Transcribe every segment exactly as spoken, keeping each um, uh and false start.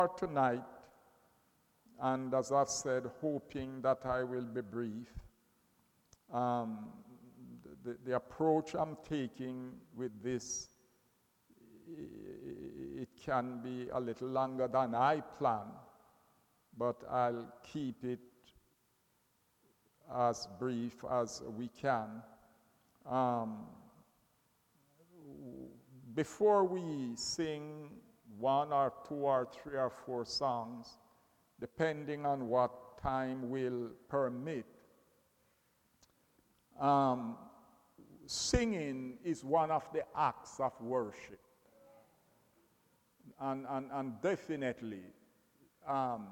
for tonight, and as I've said, hoping that I will be brief. Um, the, the approach I'm taking with this, it can be a little longer than I plan, but I'll keep it as brief as we can. Um, before we sing one or two or three or four songs, depending on what time will permit, um, singing is one of the acts of worship. And, and, and definitely, um,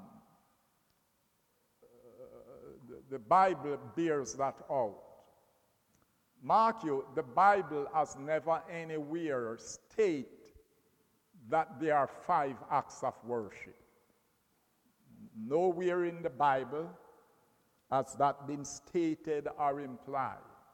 the, the Bible bears that out. Mark you, the Bible has never anywhere stated that there are five acts of worship. Nowhere in the Bible has that been stated or implied.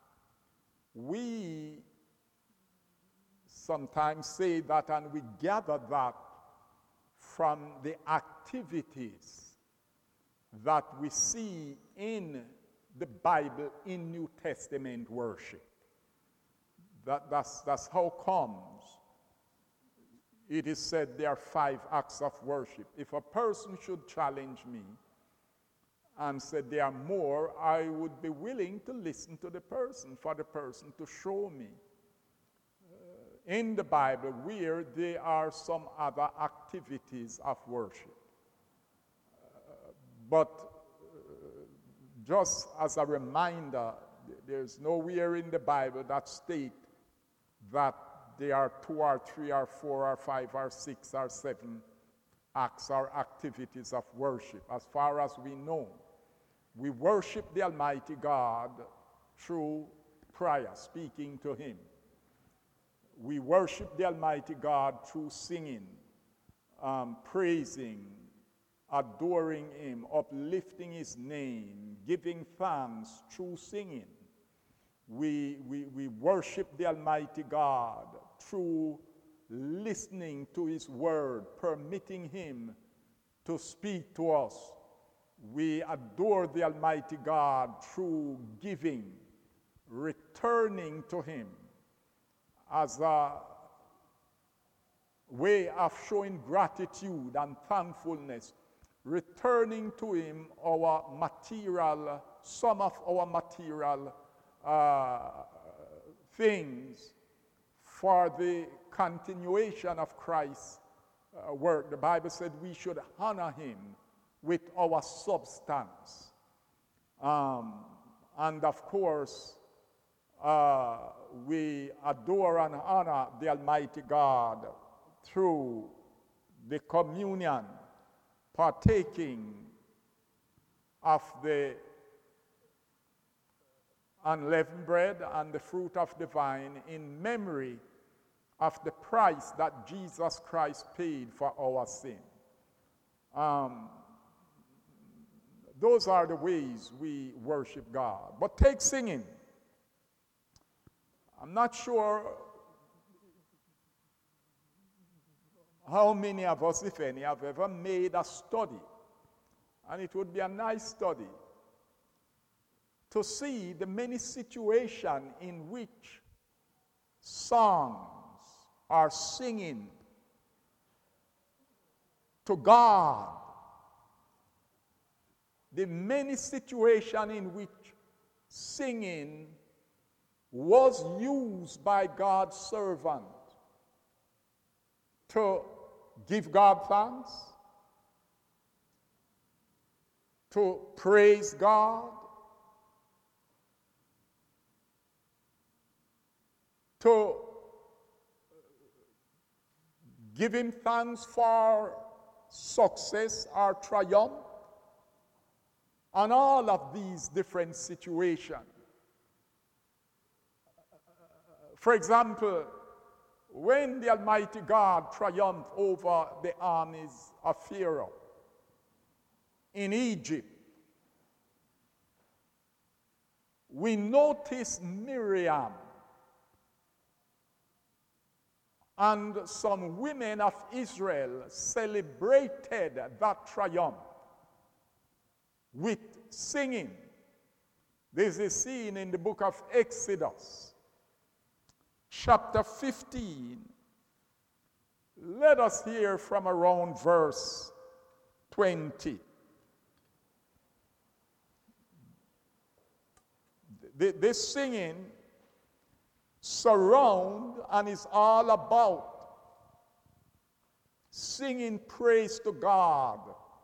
We sometimes say that, and we gather that from the activities that we see in the Bible in New Testament worship. That, that's, that's how comes it is said there are five acts of worship. If a person should challenge me and say there are more, I would be willing to listen to the person, for the person to show me uh, in the Bible where there are some other activities of worship. Uh, but uh, just as a reminder, there's nowhere in the Bible that states that there are two or three or four or five or six or seven acts or activities of worship. As far as we know, we worship the Almighty God through prayer, speaking to Him. We worship the Almighty God through singing, um, praising, adoring Him, uplifting His name, giving thanks through singing. We, we, we worship the Almighty God through listening to His word, permitting Him to speak to us. We adore the Almighty God through giving, returning to Him as a way of showing gratitude and thankfulness, returning to Him our material, some of our material uh, things for the continuation of Christ's uh, work. The Bible said we should honor Him with our substance. Um, and of course, uh, we adore and honor the Almighty God through the communion, partaking of the unleavened bread and the fruit of the vine in memory of the price that Jesus Christ paid for our sin. Um, those are the ways we worship God. But take singing. I'm not sure how many of us, if any, have ever made a study, and it would be a nice study, to see the many situations in which songs are singing to God. The many situations in which singing was used by God's servant to give God thanks, to praise God, to give Him thanks for success or triumph, and all of these different situations. For example, when the Almighty God triumphed over the armies of Pharaoh in Egypt, we notice Miriam And some women of Israel celebrated that triumph with singing. This is seen in the book of Exodus, chapter fifteen. Let us hear from around verse twenty. This singing surround and is all about singing praise to God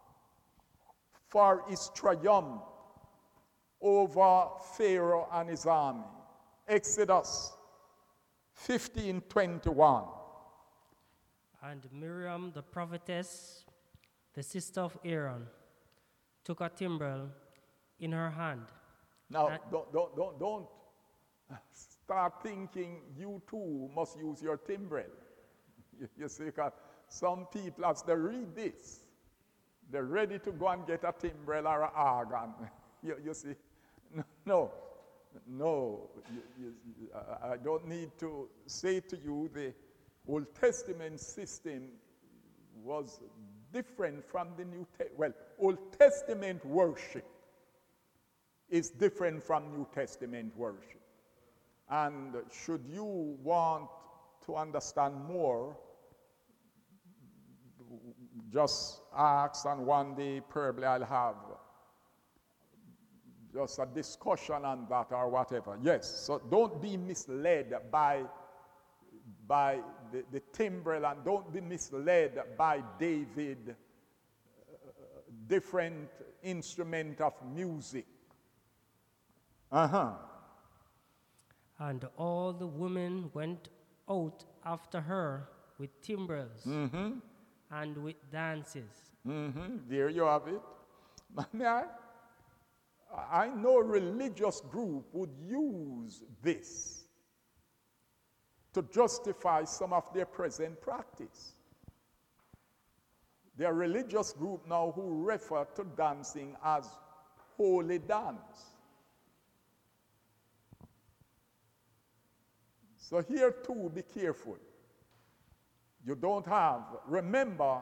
for his triumph over Pharaoh and his army. Exodus fifteen twenty-one. And Miriam the prophetess, the sister of Aaron, took a timbrel in her hand. Now, don't, don't, don't, don't start thinking you too must use your timbrel. You, you see, because some people, as they read this, they're ready to go and get a timbrel or an organ. You, you see, no, no, you, you, I don't need to say to you the Old Testament system was different from the New Testament. Well, Old Testament worship is different from New Testament worship. And should you want to understand more, just ask, and one day probably I'll have just a discussion on that or whatever. Yes, so don't be misled by, by the, the timbrel, and don't be misled by David, uh, different instrument of music. Uh-huh. And all the women went out after her with timbrels Mm-hmm. and with dances. Mm-hmm. There you have it. May I? I know a religious group would use this to justify some of their present practice. There are religious group now who refer to dancing as holy dance. So here too, be careful. You don't have, remember,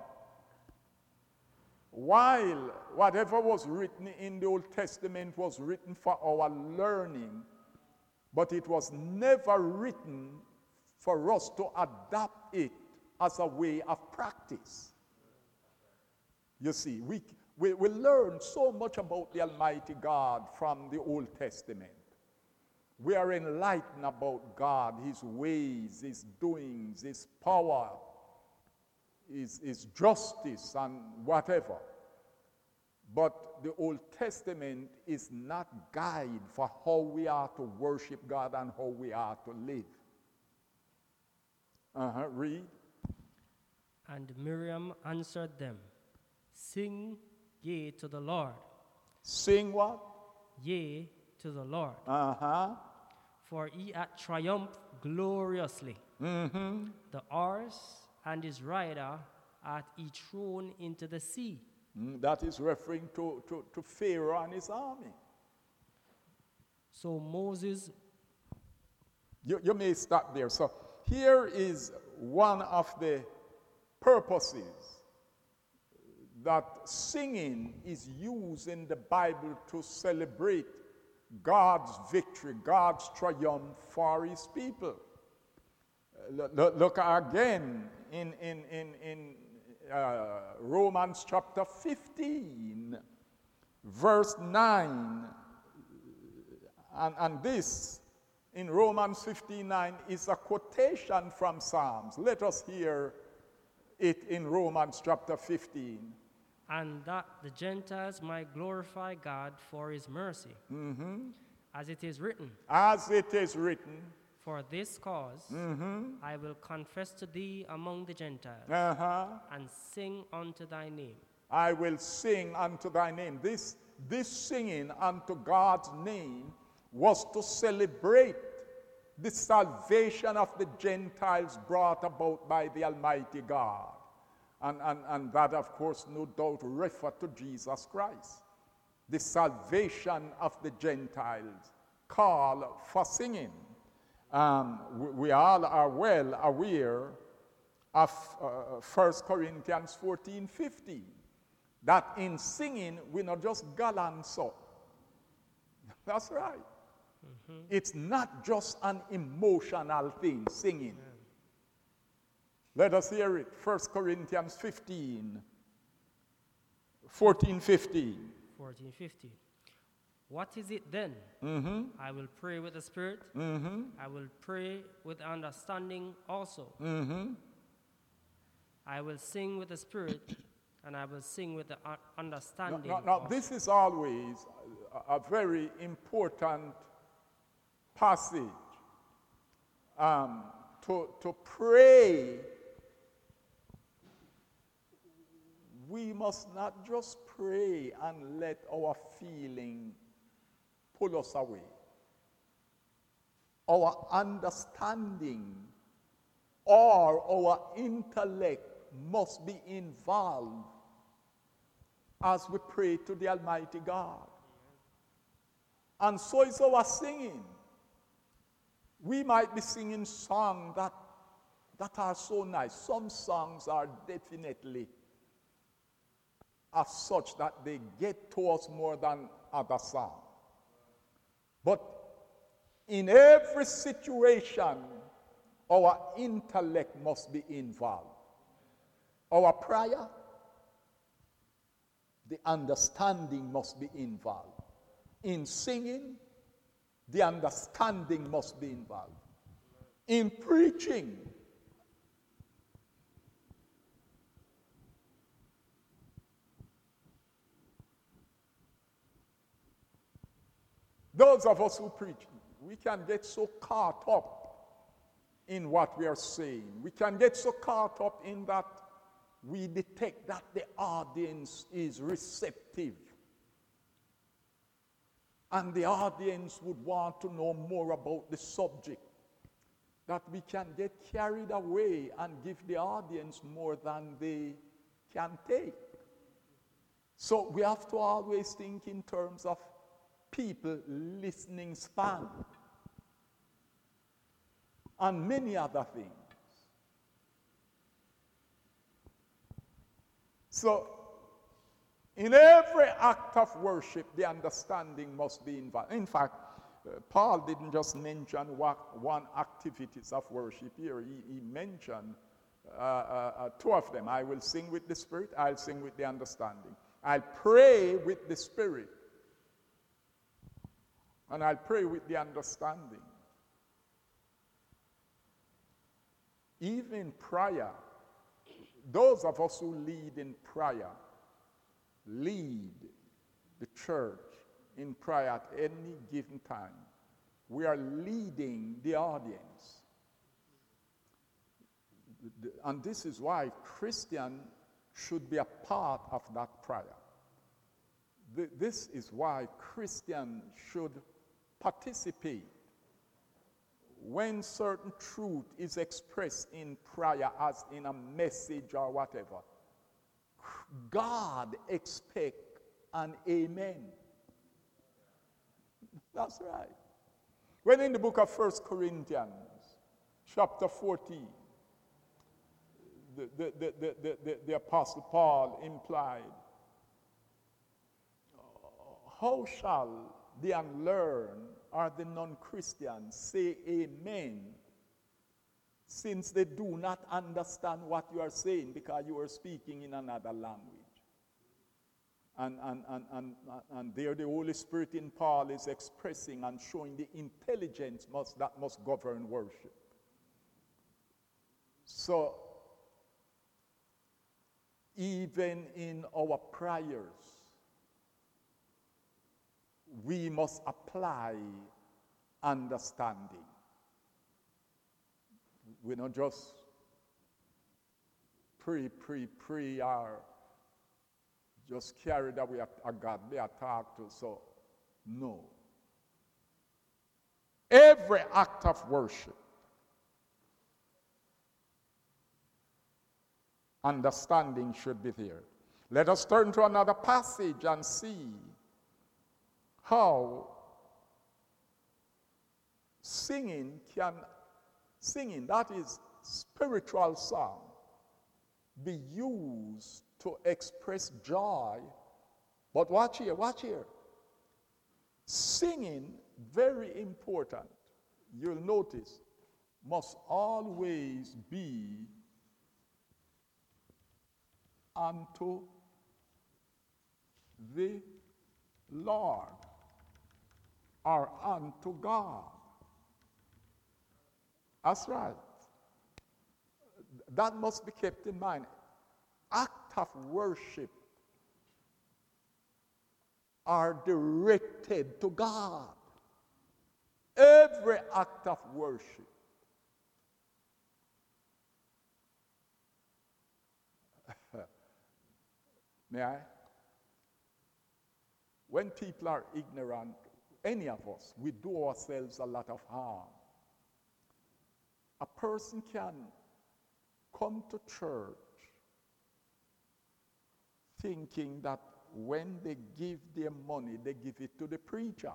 while whatever was written in the Old Testament was written for our learning, but it was never written for us to adapt it as a way of practice. You see, we, we, we learn so much about the Almighty God from the Old Testament. We are enlightened about God, his ways, his doings, his power, his, his justice, and whatever. But the Old Testament is not guide for how we are to worship God and how we are to live. Uh-huh, read. And Miriam answered them, Sing ye to the Lord. Sing what? Yea to the Lord. Uh-huh. For he hath triumphed gloriously. Mm-hmm. The horse and his rider hath he thrown into the sea. Mm, that is referring to, to, to Pharaoh and his army. So Moses... You, you may stop there. So here is one of the purposes that singing is used in the Bible to celebrate God's victory, God's triumph for his people. Uh, look, look again in, in, in, in uh, Romans chapter fifteen, verse nine. And, and this, in Romans fifteen nine, is a quotation from Psalms. Let us hear it in Romans chapter fifteen. And that the Gentiles might glorify God for his mercy. Mm-hmm. As it is written. As it is written. For this cause Mm-hmm. I will confess to thee among the Gentiles. Uh-huh. And sing unto thy name. I will sing unto thy name. This, this singing unto God's name was to celebrate the salvation of the Gentiles brought about by the Almighty God. And, and, and that, of course, no doubt refer to Jesus Christ. The salvation of the Gentiles call for singing. Um, we, we all are well aware of uh, First Corinthians fourteen fifteen, that in singing we not just gallant so. That's right. Mm-hmm. It's not just an emotional thing, singing. Yeah. Let us hear it. First Corinthians fifteen, fourteen fifteen. fourteen fifteen. What is it then? Mm-hmm. I will pray with the Spirit. Mm-hmm. I will pray with understanding also. Mm-hmm. I will sing with the Spirit, and I will sing with the understanding. Now, now, now this is always a, a very important passage. Um, to, to pray, we must not just pray and let our feeling pull us away. Our understanding or our intellect must be involved as we pray to the Almighty God. And so is our singing. We might be singing songs that, that are so nice. Some songs are definitely as such that they get to us more than other songs. But in every situation, our intellect must be involved. Our prayer, the understanding must be involved. In singing, the understanding must be involved. In preaching, those of us who preach, we can get so caught up in what we are saying. We can get so caught up in that we detect that the audience is receptive. And the audience would want to know more about the subject. That we can get carried away and give the audience more than they can take. So we have to always think in terms of people listening span and many other things. So in every act of worship, the understanding must be involved. In fact, uh, Paul didn't just mention what, one activities of worship here. He, he mentioned uh, uh, uh, two of them. I will sing with the Spirit. I'll sing with the understanding. I'll pray with the Spirit. And I'll pray with the understanding. Even prayer, those of us who lead in prayer, lead the church in prayer at any given time. We are leading the audience. And this is why Christians should be a part of that prayer. This is why Christians should participate when certain truth is expressed in prayer as in a message or whatever. God expects an amen. That's right. When in the book of First Corinthians, chapter fourteen, the, the, the, the, the, the, the Apostle Paul implied, how shall the unlearned or the non-Christians say amen, since they do not understand what you are saying because you are speaking in another language? And, and, and, and, and there the Holy Spirit in Paul is expressing and showing the intelligence must, that must govern worship. So, even in our prayers, we must apply understanding. We don't just pray, pray, pray, or just carried away a, a godly attack to. So, no. Every act of worship, understanding should be there. Let us turn to another passage and see how singing can, singing, that is spiritual song, be used to express joy. But watch here, watch here. Singing, very important, you'll notice, must always be unto the Lord or unto God. That's right. That must be kept in mind. Act of worship are directed to God. Every act of worship. May I? When people are ignorant, any of us, we do ourselves a lot of harm. A person can come to church thinking that when they give their money, they give it to the preacher.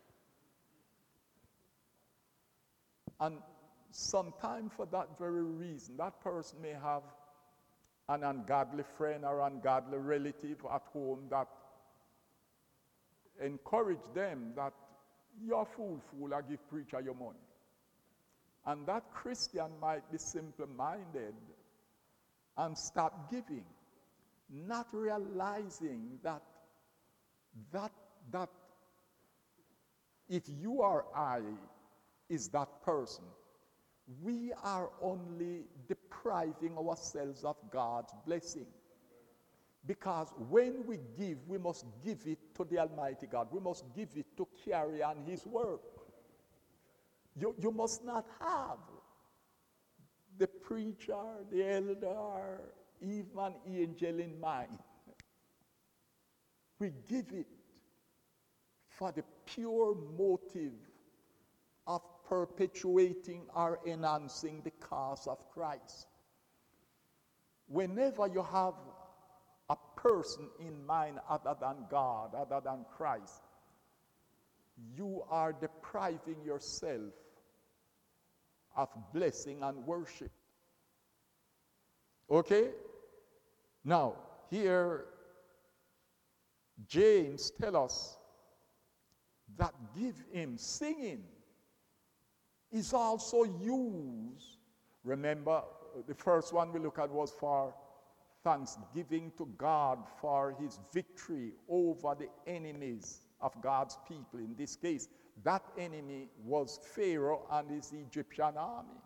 And sometimes for that very reason, that person may have an ungodly friend or ungodly relative at home that encourage them that you're a fool, fool, I give preacher your money. And that Christian might be simple-minded and stop giving, not realizing that that that if you or I is that person, we are only depriving ourselves of God's blessing. Because when we give, we must give it to the Almighty God. We must give it to carry on His work. You, you must not have the preacher, the elder, even an angel in mind. We give it for the pure motive of perpetuating or enhancing the cause of Christ. Whenever you have a person in mind other than God, other than Christ, you are depriving yourself of blessing and worship. Okay? Now, here, James tells us that give him singing is also used. Remember, the first one we look at was for thanksgiving to God for his victory over the enemies of God's people. In this case, that enemy was Pharaoh and his Egyptian army.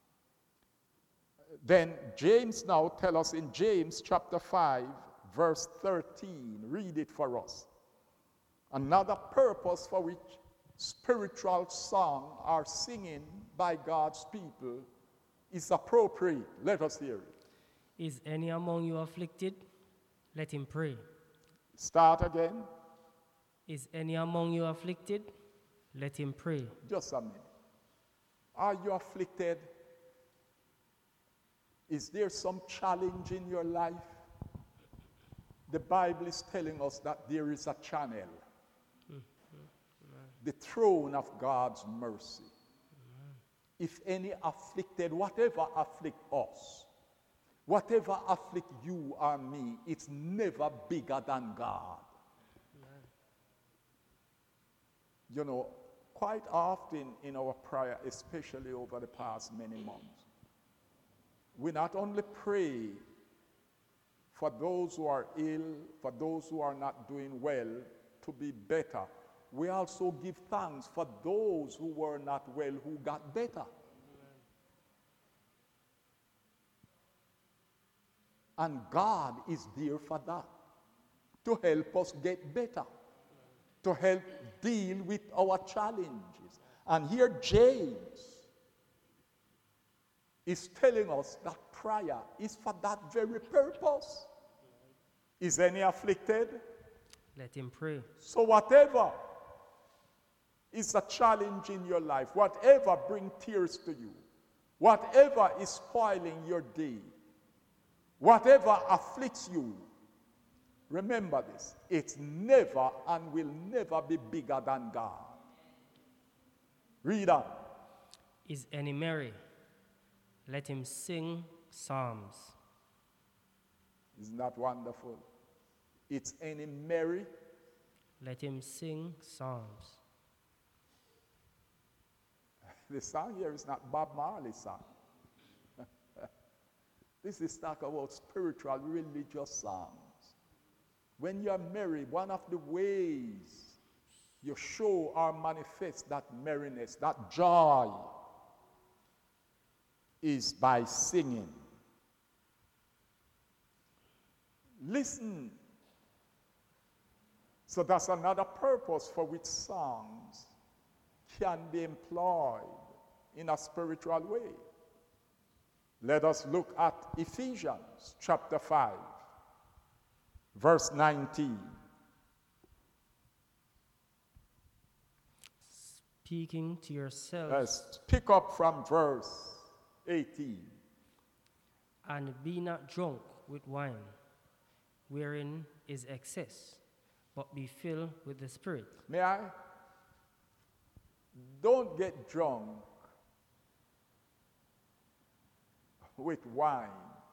Then James now tells us in James chapter five, verse thirteen, read it for us. Another purpose for which spiritual song or singing by God's people is appropriate. Let us hear it. Is any among you afflicted? Let him pray. Start again. Is any among you afflicted? Let him pray. Just a minute. Are you afflicted? Is there some challenge in your life? The Bible is telling us that there is a channel. Mm-hmm. The throne of God's mercy. Mm-hmm. If any afflicted, whatever afflict us, whatever afflict you or me, it's never bigger than God. Amen. You know, quite often in our prayer, especially over the past many months, we not only pray for those who are ill, for those who are not doing well, to be better. We also give thanks for those who were not well, who got better. And God is there for that, to help us get better, to help deal with our challenges. And here James is telling us that prayer is for that very purpose. Is any afflicted? Let him pray. So whatever is a challenge in your life, whatever brings tears to you, whatever is spoiling your day, whatever afflicts you, remember this, it's never and will never be bigger than God. Read on. Is any merry? Let him sing psalms. Isn't that wonderful? It's any merry. Let him sing psalms. The song here is not Bob Marley's song. This is talk about spiritual, religious songs. When you're merry, one of the ways you show or manifest that merriness, that joy, is by singing. Listen. So that's another purpose for which songs can be employed in a spiritual way. Let us look at Ephesians chapter five, verse nineteen. Speaking to yourselves. Let's pick up from verse eighteen. And be not drunk with wine, wherein is excess, but be filled with the Spirit. May I? Don't get drunk with wine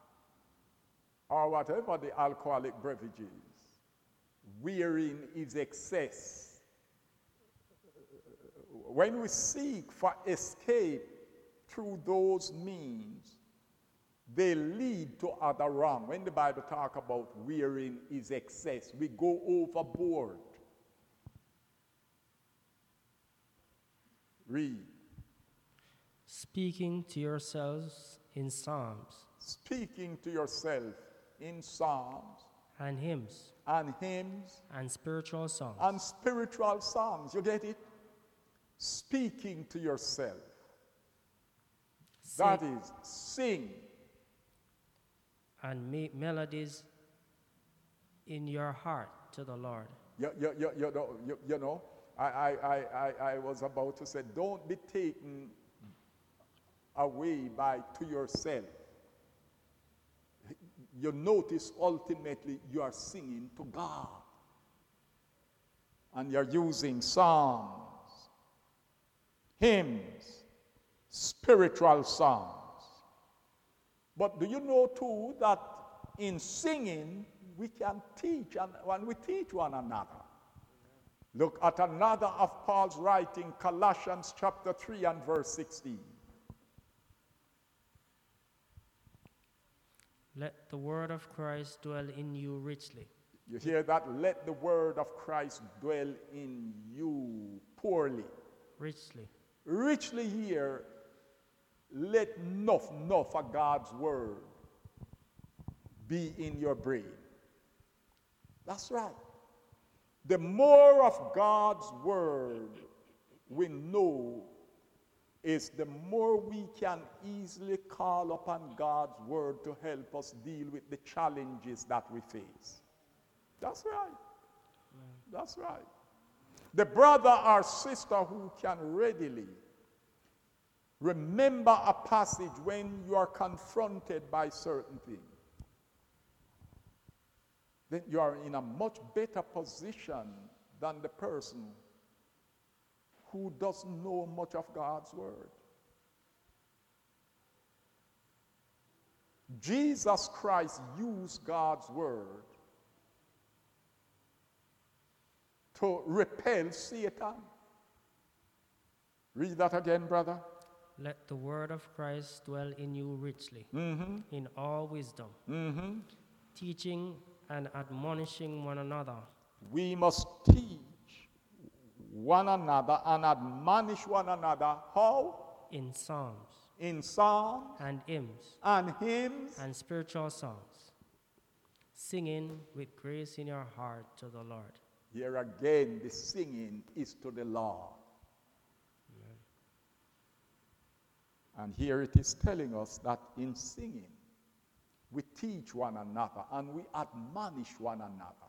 or whatever the alcoholic beverages, wherein is excess. When we seek for escape through those means, they lead to other wrong. When the Bible talks about wherein is excess, we go overboard. Read. Speaking to yourselves in psalms. Speaking to yourself in psalms. And hymns. And hymns. And spiritual songs. And spiritual songs. You get it? Speaking to yourself. Sing. That is, sing. And make melodies in your heart to the Lord. You, you, you, you know, you, you know I, I, I, I, I was about to say, don't be taken away by to yourself. You notice ultimately you are singing to God. And you're using psalms, hymns, spiritual songs. But do you know too that in singing we can teach, and when we teach one another. Look at another of Paul's writing, Colossians chapter three and verse sixteen. Let the word of Christ dwell in you richly. You hear that? Let the word of Christ dwell in you poorly. Richly. Richly here, let enough, enough of God's word be in your brain. That's right. The more of God's word we know is the more we can easily call upon God's word to help us deal with the challenges that we face. That's right. That's right. The brother or sister who can readily remember a passage when you are confronted by certain things, then you are in a much better position than the person who doesn't know much of God's word. Jesus Christ used God's word to repel Satan. Read that again, brother. Let the word of Christ dwell in you richly, Mm-hmm. in all wisdom, Mm-hmm. teaching and admonishing one another. We must teach one another and admonish one another. How? In psalms. In psalms and hymns and hymns and spiritual songs, singing with grace in your heart to the Lord. Here again, the singing is to the Lord. Amen. And here it is telling us that in singing, we teach one another and we admonish one another.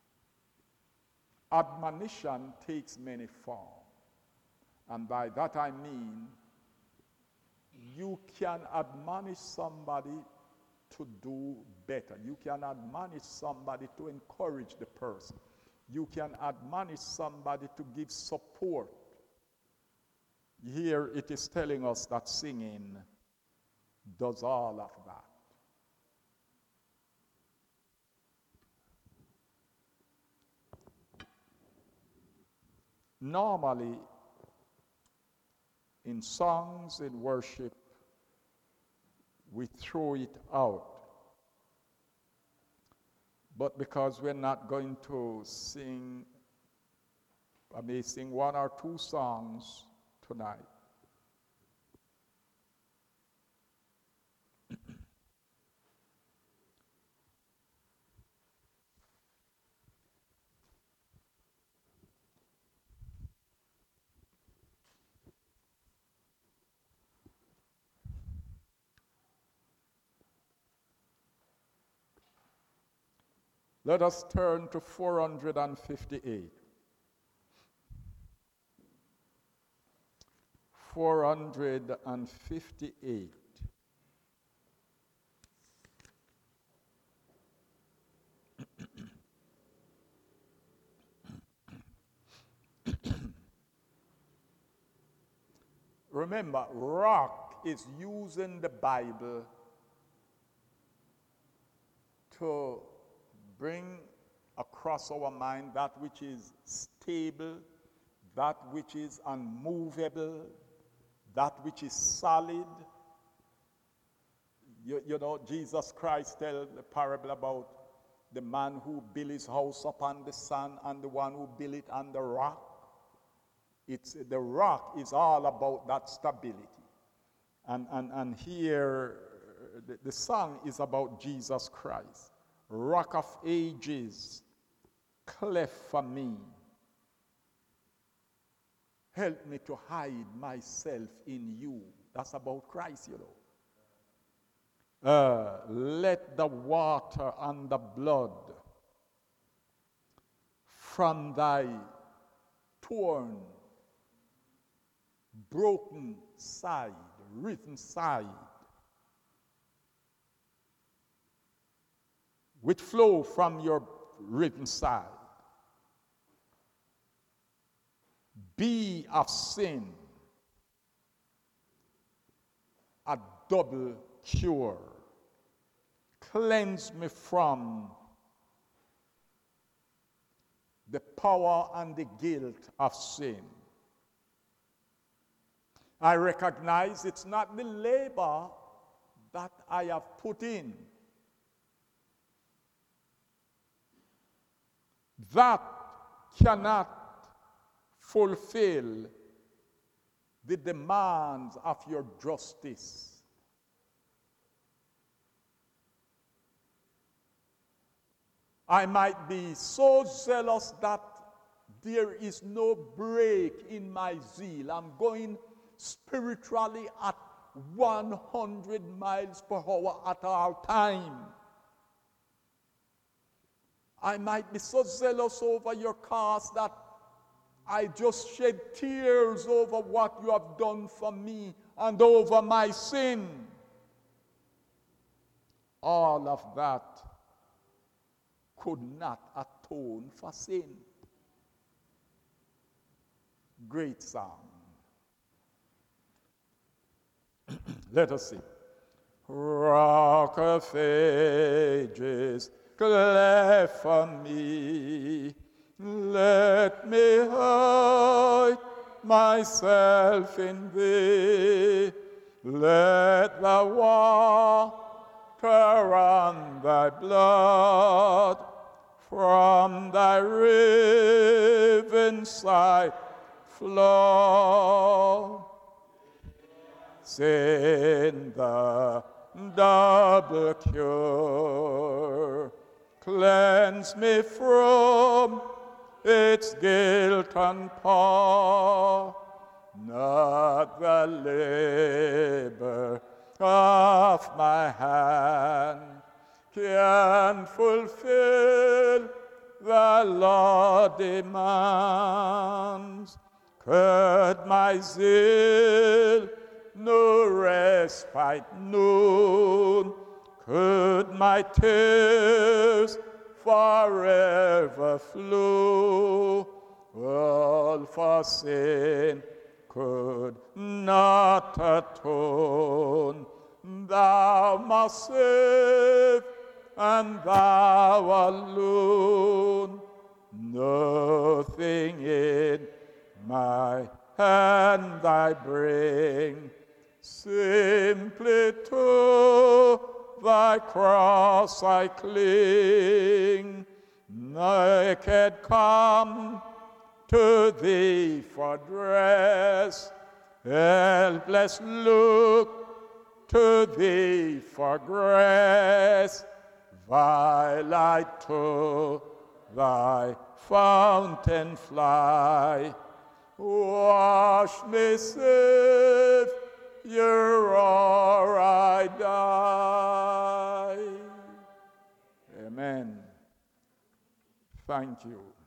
Admonition takes many forms. And by that I mean, you can admonish somebody to do better. You can admonish somebody to encourage the person. You can admonish somebody to give support. Here it is telling us that singing does all of that. Normally, in songs, in worship, we throw it out. But because we're not going to sing, I may sing one or two songs tonight. Let us turn to four hundred fifty-eight. four hundred fifty-eight. Remember, rock is using the Bible to bring across our mind that which is stable, that which is unmovable, that which is solid. You, you know, Jesus Christ tells the parable about the man who built his house upon the sand and the one who built it on the rock. It's, the rock is all about that stability. And, and, and here, the, the song is about Jesus Christ. Rock of ages, cleft for me. Help me to hide myself in you. That's about Christ, you know. Uh, let the water and the blood from thy torn, broken side, written side, which flow from your written side, be of sin a double cure. Cleanse me from the power and the guilt of sin. I recognize it's not the labor that I have put in that cannot fulfill the demands of your justice. I might be so zealous that there is no break in my zeal. I'm going spiritually at one hundred miles per hour at all time. I might be so zealous over your cause that I just shed tears over what you have done for me and over my sin. All of that could not atone for sin. Great song. Let us sing. Rock of ages, cleft for me, let me hide myself in thee. Let the water and thy blood from thy riven side flow. Sin the double cure, cleanse me from its guilt and power, not the labor of my hand can fulfill the Lord demands. Could my zeal no respite known, could my tears forever flow, all for sin could not atone. Thou must save, and thou alone, nothing in I bring, simply to thy cross I cling, naked come to thee for dress, helpless look to thee for grace, while I to thy fountain fly. Wash me, Savior, or I die. Amen. Thank you.